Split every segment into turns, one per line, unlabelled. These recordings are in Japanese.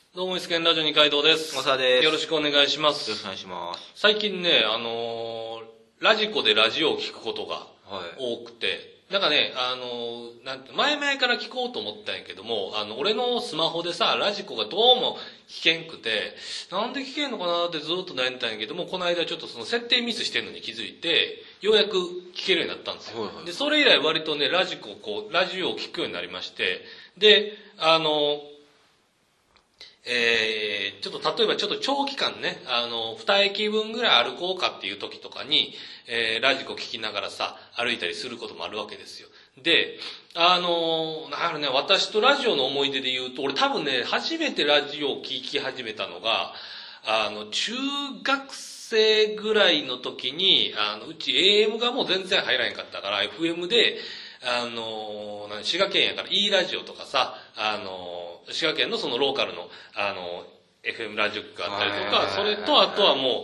どうも、イスケンラジオ二階堂です。
マサです。
よろしくお願いします。
よろしくお願いします。
最近ね、ラジコでラジオを聞くことが多くて、なんかね、前々から聞こうと思ったんやけども、俺のスマホでさ、ラジコがどうも聞けんくて、なんで聞けんのかなってずっと悩んでたんやけども、この間ちょっとその設定ミスしてんのに気づいて、ようやく聞けるようになったんですよ。
はいはい、
で、それ以来割とね、ラジオを聞くようになりまして、で、ちょっと例えばちょっと長期間ね、2駅分ぐらい歩こうかっていう時とかに、ラジコ聞きながらさ、歩いたりすることもあるわけですよ。で、私とラジオの思い出で言うと、俺多分ね、初めてラジオを聞き始めたのが、中学生ぐらいの時に、うち AM がもう全然入らへんかったから、FM で、滋賀県やから E ラジオとかさ、滋賀県のそのローカルの、FM ラジオがあったりとか、それとあとはも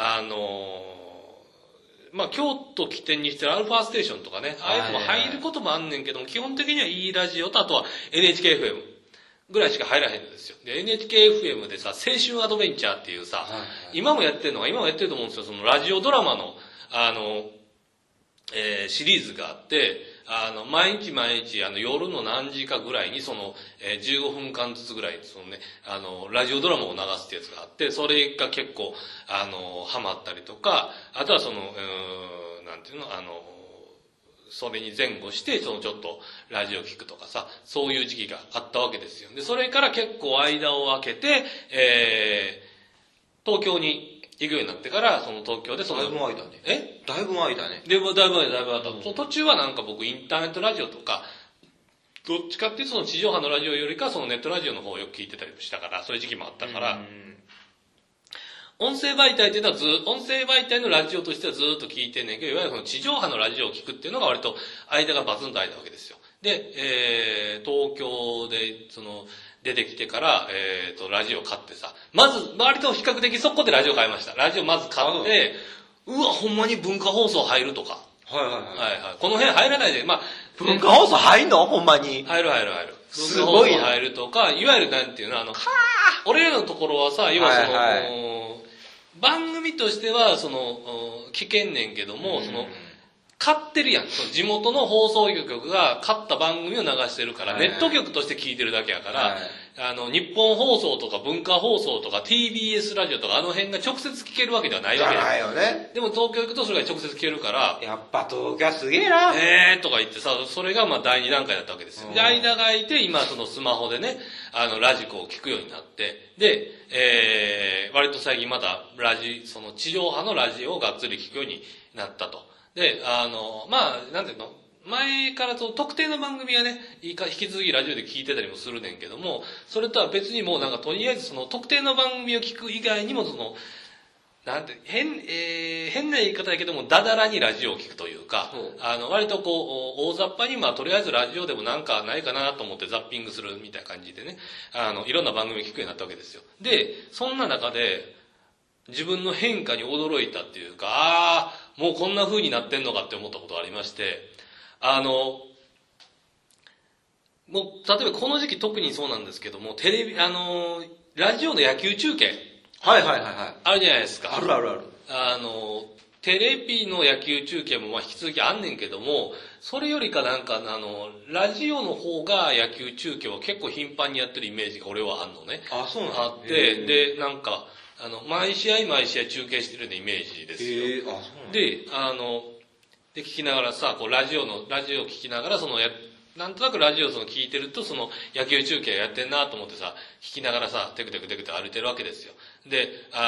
う、京都起点にしてるアルファステーションとかね、ああいうのも入ることもあんねんけども、基本的には E ラジオとあとは NHKFM ぐらいしか入らへんのですよ。で、NHKFM でさ、青春アドベンチャーっていうさ、今もやってると思うんですよ、そのラジオドラマの、シリーズがあって、毎日夜の何時かぐらいに15分間ずつぐらい、ラジオドラマを流すってやつがあって、それが結構、ハマったりとか、あとはそれに前後して、ちょっとラジオ聞くとかさ、そういう時期があったわけですよ。で、それから結構間を空けて、東京に、行くようになってから、東京で
だいぶ前だね。だいぶ前だね。
だいぶ前だ。途中はなんか僕インターネットラジオとか、どっちかっていうと地上波のラジオよりかネットラジオの方をよく聞いてたりしたから、そういう時期もあったから、音声媒体っていうのは音声媒体のラジオとしてはずっと聞いてんねんけど、いわゆる地上波のラジオを聞くっていうのが割と間がバツンと空いたわけですよ。で、東京で、出てきてから、ラジオ買ってさ、まず、割と比較的そこでラジオ買いました。ラジオまず買って、うわ、ほんまに文化放送入るとか。はい。この辺入らないで、
文化放送入んのほんまに。
入る。
すごいな。
入るとか、いわゆるなんていうの、俺らのところはさ、いわゆる番組としては、聞けんねんけども、買ってるやん。地元の放送局が買った番組を流してるから、ネット局として聞いてるだけやから、日本放送とか文化放送とか TBS ラジオとかあの辺が直接聞けるわけではないわけだ
よね。
でも東京行くとそれが直接聞けるから、
やっぱ東京はすげえな。
とか言ってさ、それが第2段階だったわけですよ。で、間が空いて、今スマホでね、ラジコを聞くようになって、で、割と最近また地上波のラジオをがっつり聞くようになったと。で、なんていうの前から特定の番組はね、引き続きラジオで聞いてたりもするねんけども、それとは別にもうなんかとりあえず特定の番組を聞く以外にも変な言い方だけども、だだらにラジオを聞くというか、割と大雑把にとりあえずラジオでもなんかないかなと思ってザッピングするみたいな感じでね、いろんな番組を聞くようになったわけですよ。で、そんな中で、自分の変化に驚いたっていうか、もうこんな風になってんのかって思ったことがありまして、もう、例えばこの時期特にそうなんですけども、ラジオの野球中継。
ある
じゃないですか。
ある。
テレビの野球中継も引き続きあんねんけども、それよりかなんかラジオの方が野球中継は結構頻繁にやってるイメージが俺はあんのね。
そうなんだ。
あって、で、なんか、毎試合中継してるようなイメージですよ。
そうなんだ。
で、聞きながらさ、ラジオ聞きながら、なんとなくラジオ聞いてると、野球中継やってんなと思ってさ、聞きながらさ、テクテク歩いてるわけですよ。で、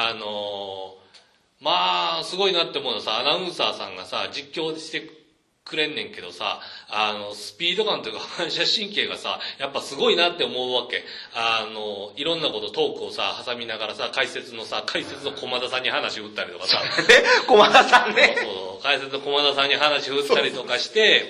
すごいなって思うのはさ、アナウンサーさんがさ、実況してくれんねんけどさ、スピード感というか反射神経がさ、やっぱすごいなって思うわけ。いろんなことトークをさ、挟みながらさ、解説の駒田さんに話振ったりとかさ。
駒田さんね。
そう、解説の駒田さんに話振ったりとかして、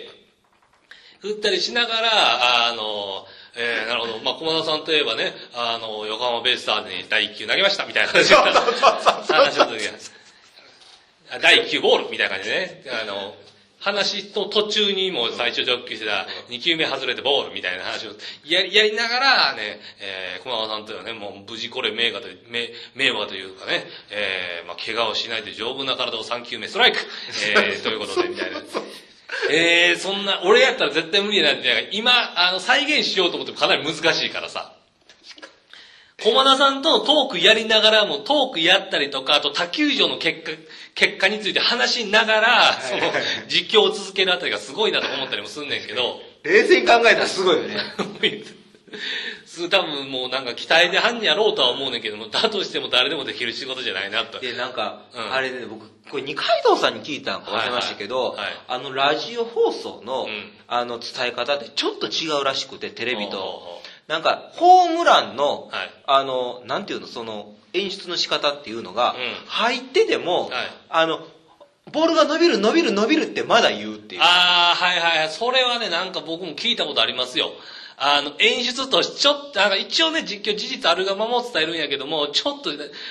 振ったりしながら、なるほど。駒田さんといえばね、横浜ベイスターズに第1球投げました、みたいな話をする時は、第1球ボールみたいな感じでね、 話の途中にもう最初直球してた2球目外れてボールみたいな話をやりながらね、駒場さんというのはね、もう無事これ名馬というかね、まあ怪我をしないで丈夫な体を3球目ストライク、ということでみたいな。そんな、俺やったら絶対無理やなって、今、再現しようと思ってもかなり難しいからさ。駒田さんとのトークやりながらも、トークやったりとか、あと他球場の結果について話しながら、その、実況を続けるあたりがすごいなと思ったりもすんねんけど。
冷静に考えたらすごいよね。
多分もうなんか期待で犯人やろうとは思うねんけども、だとしても誰でもできる仕事じゃないなと。
で、なんか、あれね、僕、これ二階堂さんに聞いたんか忘れましたけど、ラジオ放送の、伝え方ってちょっと違うらしくて、テレビと。なんか、ホームランの、なんていうの、その、演出の仕方っていうのが、入ってても、ボールが伸びるってまだ言うっていう。
それはね、なんか僕も聞いたことありますよ。演出として、ちょっと、一応ね、実況事実あるがままを伝えるんやけども、ちょっと、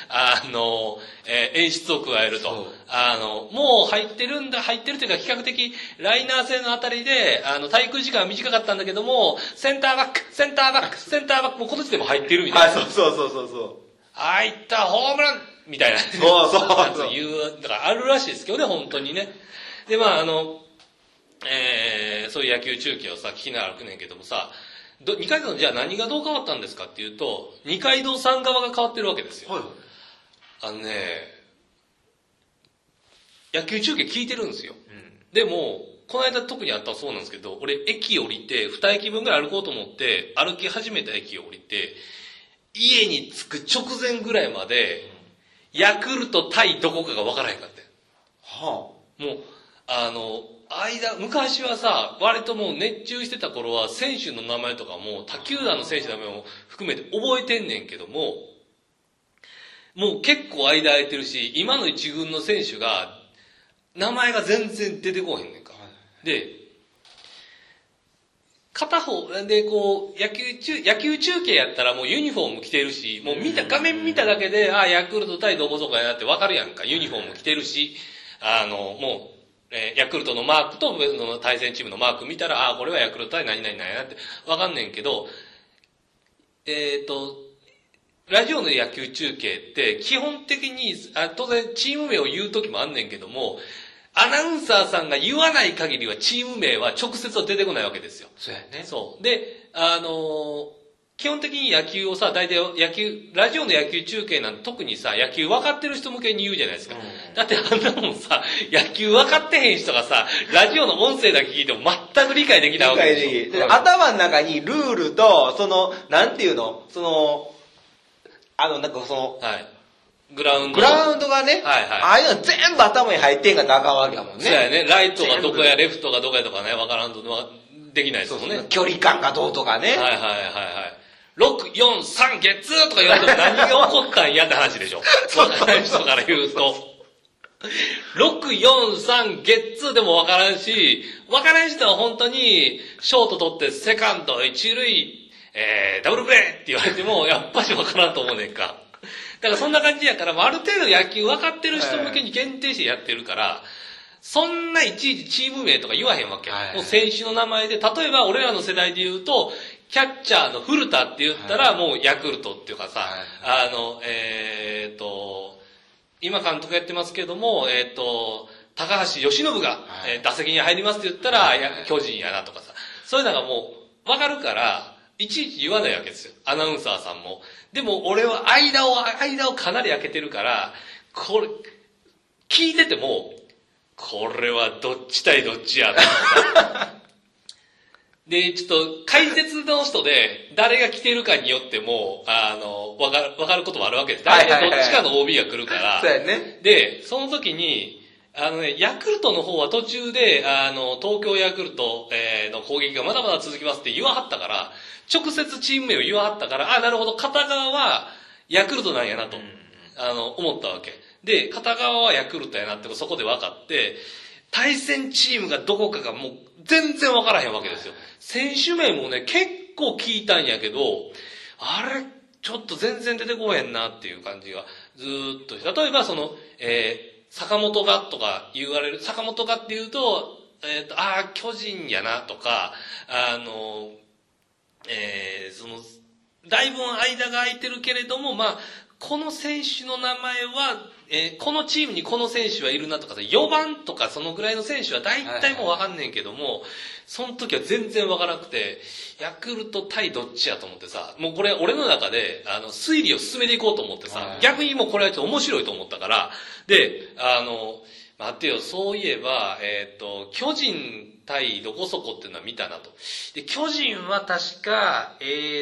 演出を加えると。もう入ってるというか、比較的、ライナー性のあたりで、滞空時間は短かったんだけども、センターバック、もうこの時点でも入ってるみたいな。
そう。
入ったホームランみたいな。
そう。
だからあるらしいですけどね、本当にね。で、まあ、そういう野球中継をさ、聞きながら来ねんけどもさ、二階堂のじゃあ何がどう変わったんですかっていうと、二階堂さん側が変わってるわけですよ。野球中継聞いてるんですよ。でも、この間特にあったらそうなんですけど、俺駅降りて、2駅分ぐらい歩こうと思って、歩き始めた駅を降りて、家に着く直前ぐらいまで、ヤクルト対どこかが分からへんかって。もう、昔はさ、割ともう熱中してた頃は、選手の名前とかも、他球団の選手の名前も含めて覚えてんねんけども、もう結構間空いてるし、今の一軍の選手が、名前が全然出てこへんねんか。で、片方でこう、野球中継やったらもうユニフォーム着てるし、もう画面見ただけで、ヤクルト対どこそこやなってわかるやんか。ユニフォーム着てるし、もう、ヤクルトのマークと対戦チームのマーク見たら、これはヤクルト対何々なんやなってわかんねんけど、ラジオの野球中継って基本的に、当然チーム名を言う時もあんねんけども、アナウンサーさんが言わない限りはチーム名は直接は出てこないわけですよ。
そうやね。
そう。で、基本的に野球をさ、大体ラジオの野球中継なんて特にさ、野球分かってる人向けに言うじゃないですか。だってあんなもんさ、野球分かってへん人がさ、ラジオの音声だけ聞いても全く理解できないわけでしょ。
頭の中にルールと、なんていうの、なんか
グラウン
ドがね、ああいうの全部頭に入ってんかったらあかんわけやもんね。
そうやね。ライトがどこや、レフトがどこやとかね、分からんとできないですもんね。
距離感がどうとかね。
6、4、3、ゲッツーとか言われても何が起こったんやって話でしょ。分からない人から言うと。6、4、3、ゲッツーでも分からんし、分からん人は本当に、ショート取ってセカンド、一塁、ダブルプレーって言われても、やっぱし分からんと思うねんか。だからそんな感じやから、ある程度野球分かってる人向けに限定してやってるから、そんないちいちチーム名とか言わへんわけ。もう選手の名前で、例えば俺らの世代で言うと、キャッチャーの古田って言ったらもうヤクルトっていうかさ、今監督やってますけども、高橋由伸が、打席に入りますって言ったら、巨人やなとかさ、そういうのがもう分かるから、いちいち言わないわけですよ。アナウンサーさんも。でも俺は間をかなり空けてるから、これ、聞いてても、これはどっち対どっちやとかで、ちょっと解説の人で誰が来てるかによっても、わかることもあるわけです。大体どっちかの OB が来るから。
そうやね。
で、その時に、ヤクルトの方は途中で、東京ヤクルト、の攻撃がまだまだ続きますって言わはったから、直接チーム名を言わはったから、なるほど、片側はヤクルトなんやなと、思ったわけ。で、片側はヤクルトやなってそこで分かって、対戦チームがどこかがもう全然分からへんわけですよ。選手名もね、結構聞いたんやけど、あれ、ちょっと全然出てこへんなっていう感じがずーっと。例えば坂本がとか言われる、坂本がっていうと、 巨人やなとか、だいぶ間が空いてるけれども、この選手の名前は、このチームにこの選手はいるなとか、4番とかそのぐらいの選手は大体もうわかんねんけども、その時は全然わからなくて、ヤクルト対どっちやと思ってさ、もうこれ俺の中で、推理を進めていこうと思ってさ、逆にもうこれはちょっと面白いと思ったから、で、待ってよ、そういえば、巨人対どこそこっていうのは見たなと。で、巨人は確か、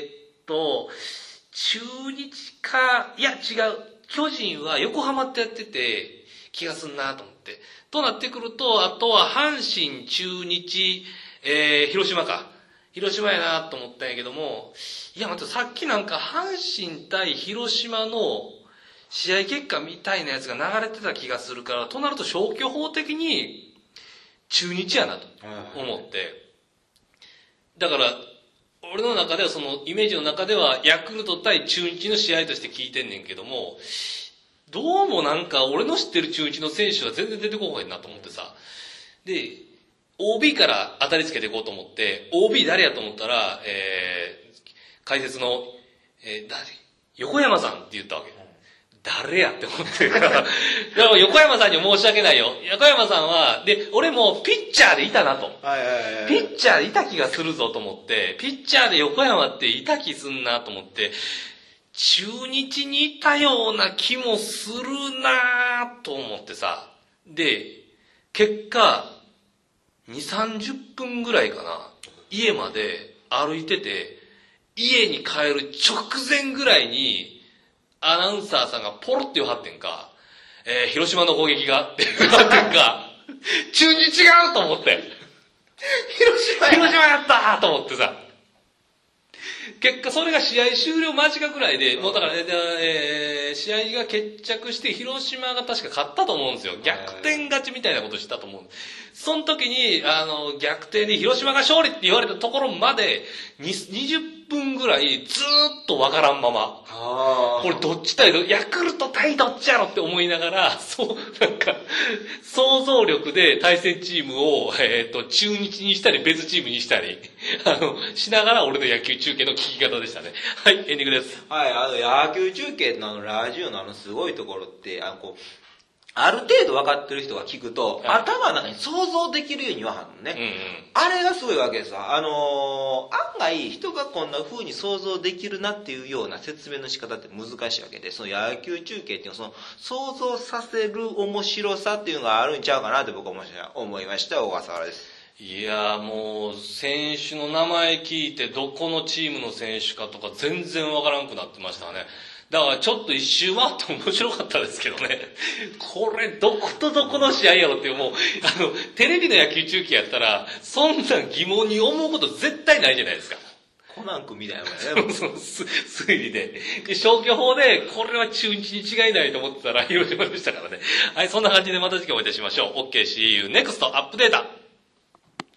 中日か、いや違う。巨人は横浜ってやってて気がすんなと思って。となってくると、あとは阪神、中日、広島か。広島やなと思ったんやけども、いや待って、さっきなんか阪神対広島の試合結果みたいなやつが流れてた気がするから、となると消去法的に中日やなと思って。だから、俺の中ではそのイメージの中ではヤクルト対中日の試合として聞いてんねんけども、どうもなんか俺の知ってる中日の選手は全然出てこないなと思ってさ。で、OB から当たりつけていこうと思って、OB 誰やと思ったら、解説の、横山さんって言ったわけ。誰やって思ってるから。でも横山さんには申し訳ないよ。横山さんは、で、俺もピッチャーでいたなと。ピッチャーでいた気がするぞと思って、ピッチャーで横山っていた気すんなと思って、中日にいたような気もするなと思ってさ。で、結果、2、30分ぐらいかな。家まで歩いてて、家に帰る直前ぐらいに、アナウンサーさんがポロって言わはってんか、広島の攻撃がって言わはってんか、中日違うと思って。広島やったと思ってさ。結果それが試合終了間近ぐらいで、もうだからね、試合が決着して広島が確か勝ったと思うんですよ。逆転勝ちみたいなことしたと思う。その時に、逆転で広島が勝利って言われたところまで、20分ぐらいずーっとわからんまま。これどっち対ヤクルト対どっちやろって思いながら、なんか、想像力で対戦チームを、中日にしたり別チームにしたり、しながら俺の野球中継の聞き方でしたね。はい、エンディングです。
はい、野球中継のラジオのすごいところって、ある程度分かってる人が聞くと、はい、頭の中に想像できるように言わはんのね、あれがすごいわけですわ。案外人がこんな風に想像できるなっていうような説明の仕方って難しいわけで、その野球中継っていうのはその想像させる面白さっていうのがあるんちゃうかなって僕は思いました。小笠原です。
いやもう選手の名前聞いてどこのチームの選手かとか全然わからんくなってましたね。だからちょっと一周回って面白かったですけどね。これどことどこの試合やろっていう、もうテレビの野球中継やったらそんなん疑問に思うこと絶対ないじゃないですか。
コナン君みたいなもんね。
推理で。消去法でこれは中日に違いないと思ってたら広島でしたからね。はい、そんな感じでまた次回お会いいたしましょう。OK, see you next アップデート。